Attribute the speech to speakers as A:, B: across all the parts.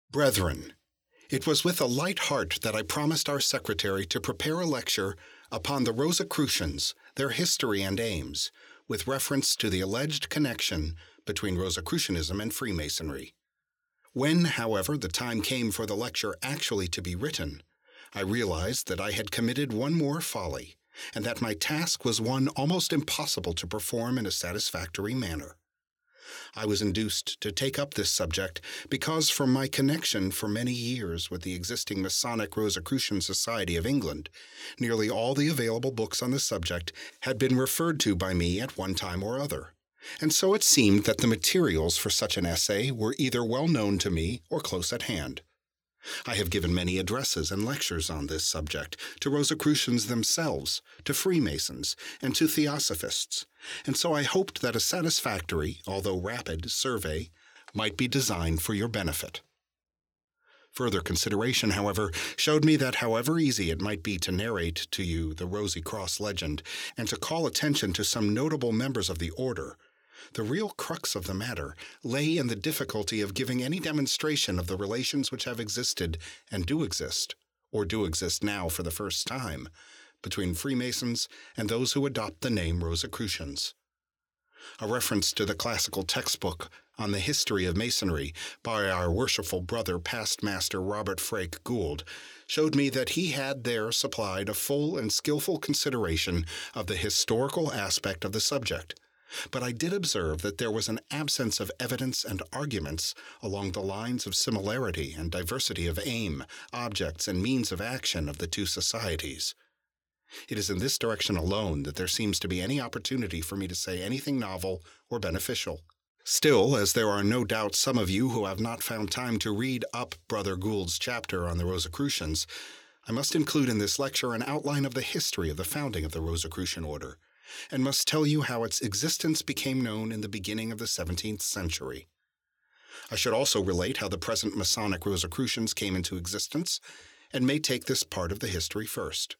A: Brethren, it was with a light heart that I promised our secretary to prepare a lecture upon the Rosicrucians, their history and aims, with reference to the alleged connection between Rosicrucianism and Freemasonry. When, however, the time came for the lecture actually to be written, I realized that I had committed one more folly, and that my task was one almost impossible to perform in a satisfactory manner. I was induced to take up this subject because, from my connection for many years with the existing Masonic Rosicrucian Society of England, nearly all the available books on the subject had been referred to by me at one time or other, and so it seemed that the materials for such an essay were either well known to me or close at hand. I have given many addresses and lectures on this subject to Rosicrucians themselves, to Freemasons, and to Theosophists, and so I hoped that a satisfactory, although rapid, survey might be designed for your benefit. Further consideration, however, showed me that however easy it might be to narrate to you the Rosy Cross legend and to call attention to some notable members of the order, the real crux of the matter lay in the difficulty of giving any demonstration of the relations which have existed and do exist, or do exist now for the first time, between Freemasons and those who adopt the name Rosicrucians. A reference to the classical textbook on the history of Masonry by our worshipful brother past master Robert Frake Gould showed me that he had there supplied a full and skillful consideration of the historical aspect of the subject. But I did observe that there was an absence of evidence and arguments along the lines of similarity and diversity of aim, objects, and means of action of the two societies. It is in this direction alone that there seems to be any opportunity for me to say anything novel or beneficial. Still, as there are no doubt some of you who have not found time to read up Brother Gould's chapter on the Rosicrucians, I must include in this lecture an outline of the history of the founding of the Rosicrucian order, and must tell you how its existence became known in the beginning of the 17th century. I should also relate how the present Masonic Rosicrucians came into existence, and may take this part of the history first.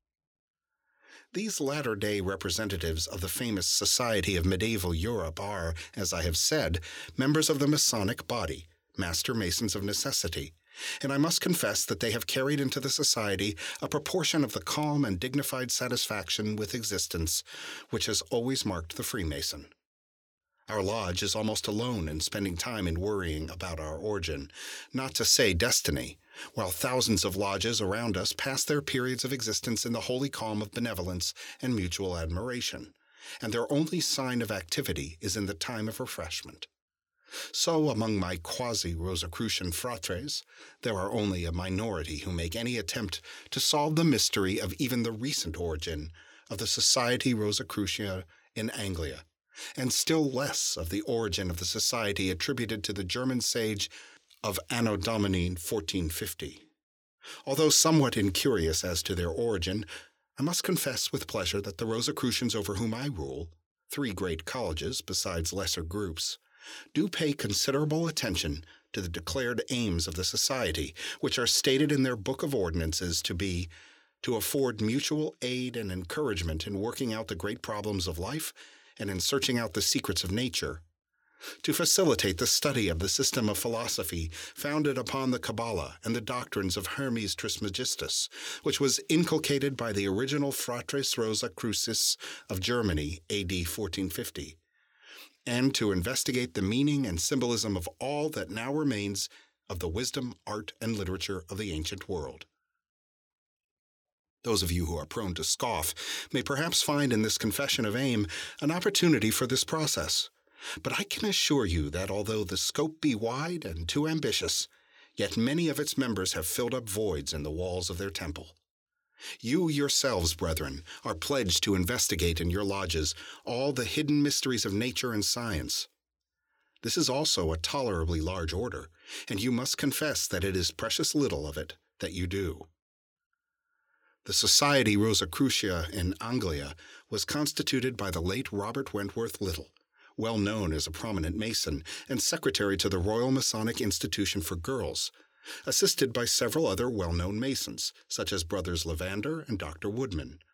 A: These latter-day representatives of the famous Society of Medieval Europe are, as I have said, members of the Masonic body, Master Masons of Necessity, and I must confess that they have carried into the society a proportion of the calm and dignified satisfaction with existence which has always marked the Freemason. Our lodge is almost alone in spending time in worrying about our origin, not to say destiny, while thousands of lodges around us pass their periods of existence in the holy calm of benevolence and mutual admiration, and their only sign of activity is in the time of refreshment. So, among my quasi-Rosicrucian fratres, there are only a minority who make any attempt to solve the mystery of even the recent origin of the Society Rosicrucia in Anglia, and still less of the origin of the society attributed to the German sage of Anno Domini 1450. Although somewhat incurious as to their origin, I must confess with pleasure that the Rosicrucians over whom I rule, 3 great colleges besides lesser groups, do pay considerable attention to the declared aims of the society, which are stated in their Book of Ordinances to be to afford mutual aid and encouragement in working out the great problems of life and in searching out the secrets of nature, to facilitate the study of the system of philosophy founded upon the Kabbalah and the doctrines of Hermes Trismegistus, which was inculcated by the original Fratres Rosicrucis of Germany, A.D. 1450, and to investigate the meaning and symbolism of all that now remains of the wisdom, art, and literature of the ancient world. Those of you who are prone to scoff may perhaps find in this confession of aim an opportunity for this process, but I can assure you that although the scope be wide and too ambitious, yet many of its members have filled up voids in the walls of their temple. You yourselves, brethren, are pledged to investigate in your lodges all the hidden mysteries of nature and science. This is also a tolerably large order, and you must confess that it is precious little of it that you do. The Society Rosicrucia in Anglia was constituted by the late Robert Wentworth Little, well known as a prominent Mason and secretary to the Royal Masonic Institution for Girls, assisted by several other well-known Masons, such as Brothers Levander and Dr. Woodman,